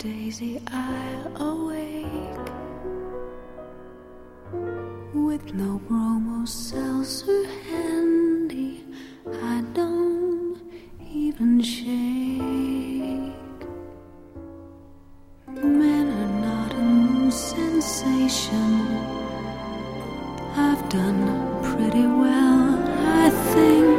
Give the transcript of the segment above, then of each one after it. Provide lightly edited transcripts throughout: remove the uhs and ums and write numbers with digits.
daisy I'll awake with no bromo seltzer handy. I don't even shake. Men are not a new sensation. I've done pretty well, I think.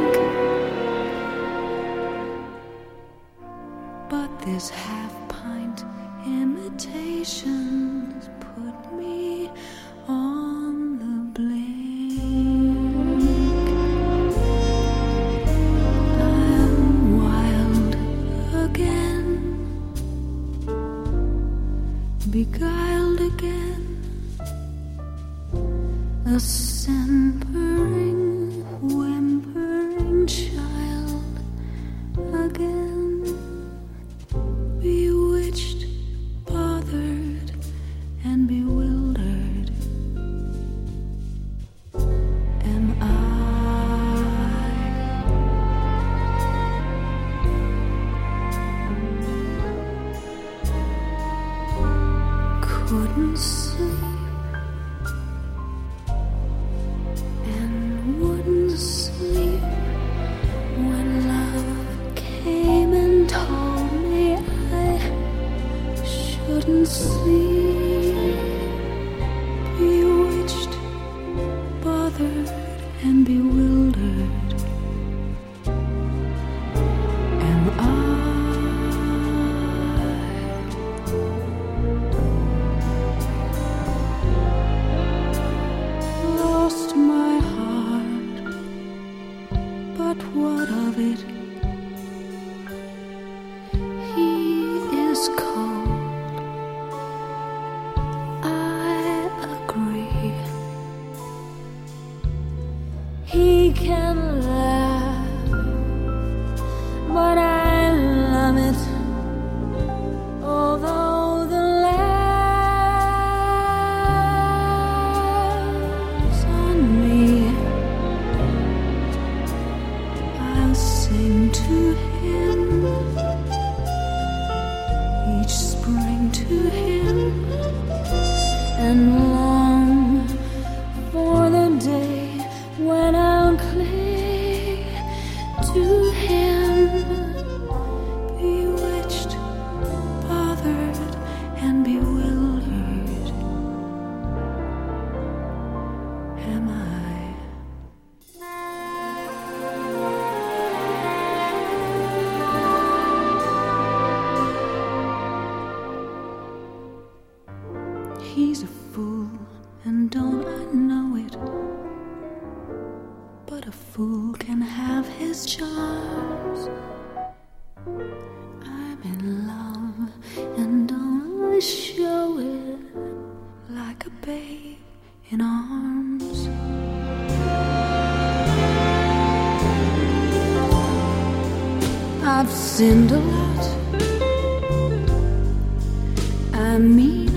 But this half-pint imitations put me on the blink. I'm wild again, beguiled again, a simpering, whimpering child again. Bewitched, bothered, and bewildered am I. Couldn't sleep and wouldn't sleep when love came and told me I shouldn't sleep. Bewitched, bothered, and bewildered am I. Lost my heart, but what of it? He is cold, I agree. He can laugh, but I love it. Although the laughs on me, I'll sing to him each spring, to him, and long for the day when I'll cling to him. Bewitched, bothered, and bewildered am I. He's a fool, and don't I know it? But a fool can have his charms. I'm in love, and don't I show it like a babe in arms? I've sinned a lot, I mean